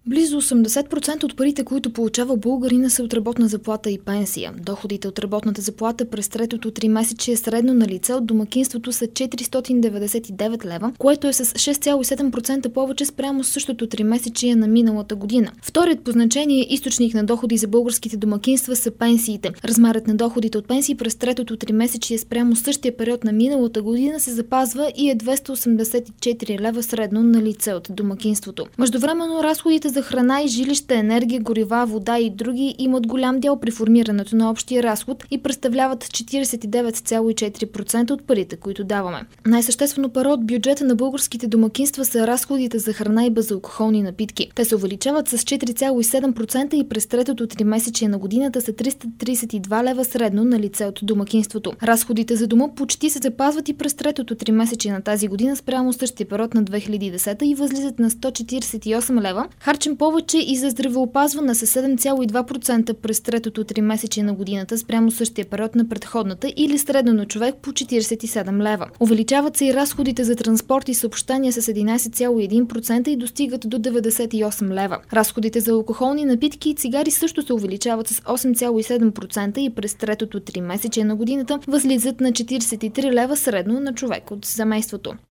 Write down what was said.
Близо 80% от парите, които получава българина, са от работна заплата и пенсия. Доходите от работната заплата през третото тримесечие средно на лице от домакинството са 499 лева, което е с 6,7% повече спрямо същото тримесечие на миналата година. Вторият по значение източник на доходи за българските домакинства са пенсиите. Размерът на доходите от пенсии през третото тримесечие спрямо същия период на миналата година се запазва и е 284 лева средно на лице от домакинството. Междувременно разходите за храна и жилище, енергия, горива, вода и други имат голям дял при формирането на общия разход и представляват 49,4% от парите, които даваме. Най-съществено перо от бюджета на българските домакинства са разходите за храна и безалкохолни напитки. Те се увеличават с 4,7% и през третото тримесечие на годината са 332 лева средно на лице от домакинството. Разходите за дома почти се запазват и през третото тримесечие на тази година спрямо същия период на 2010 и възлизат на 148 лева. Харчим повече и за здравеопазване с 7,2% през третото тримесечие на годината спрямо същия период на предходната или средно на човек по 47 лева. Увеличават се и разходите за транспорт и съобщения с 11,1% и достигат до 98 лева. Разходите за алкохолни напитки и цигари също се увеличават с 8,7% и през третото тримесечие на годината възлизат на 43 лева средно на човек от семейството.